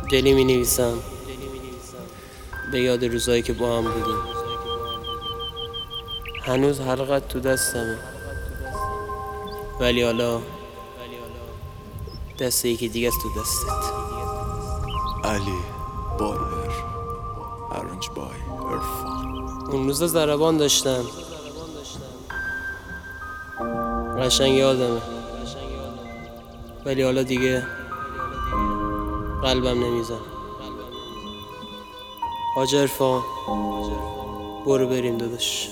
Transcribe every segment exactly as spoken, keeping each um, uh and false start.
دلی می نویسم به یاد روزایی که با هم بودیم. هنوز حلقت تو دستمه، ولی حالا دست یکی دیگه است تو دستت. علی باربر ارنج بای عرفان. اون روزا ضربان داشتم، قشنگ یادمه، ولی حالا دیگه قلبم نمیزن. حاج عرفان برو بریم داداش.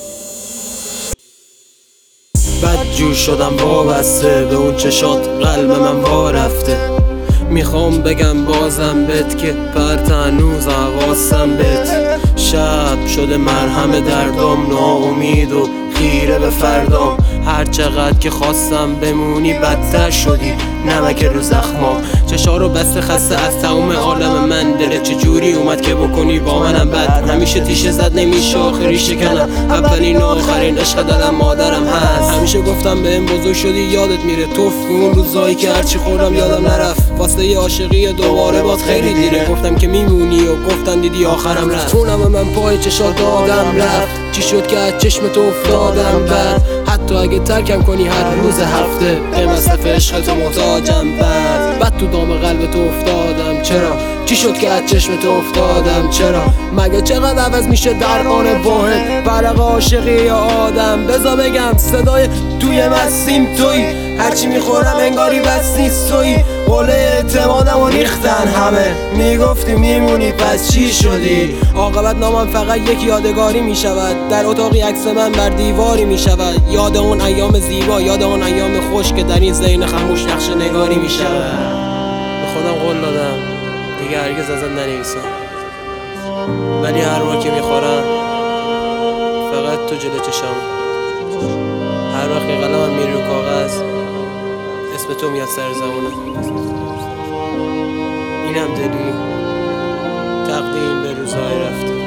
بد جور شدم وابسته به اون چشات، قلب من وا رفته. میخوام بگم بازم بهت که پرت هنوز حواسم بهت. شب شده مرهم دردم، ناامید و خیره به فردام. هر چقدر که خواستم بمونی بدتر شدی، نمک رو زخما. چشا رو بسته خسته از تمام عالم من. دلت چجوری اومد که بکنی با منم بد؟ همیشه تیشه زد نمیشه آخری شکنم. اولین و آخرین عشق دلم مادرم هست. همیشه گفتم بهم بزرگ شدی یادت میره. توف اون روزایی که هرچی خوردم یادم نرفت. واسه عاشقی دوباره باز خیلی دیره. گفتم که میمونی و گفتن دیدی آخرم رفت. خونم من پای چشات دادم رفت. چی شد که از چشم تو افتادم بعد؟ حتی اگه ترکم کنی هر روز هفته، به مصرف عشق تو محتاجم. بعد بعد تو دام قلب تو افتادم. چرا؟ چی شد که از چشم تو افتادم؟ چرا؟ مگه چقدر عوض میشه در آن واحد فرق عاشقی یا آدم؟ بذار بگم صدای توی مستیم توی، هرچی میخورم انگاری بس نیست توی. قله اعتمادم و ریختن همه، میگفتی میمونی پس چی شدی؟ عاقبت نامم فقط یک یادگاری میشود، در اتاقی عکس من بر دیواری میشود. یاد اون ایام زیبا، یاد اون ایام خوش که در این ذهن خموش نقش نگاری میشود. به خودم قول دادم دیگه هرگز ازت ننویسم، ولی هر بار که میخورم فقط تو جلو چشام. هر وقت که قلمم میره رو کاغذ اسم تو میاد سر زبونم. اینم دلی تقدیم به روزهای رفته.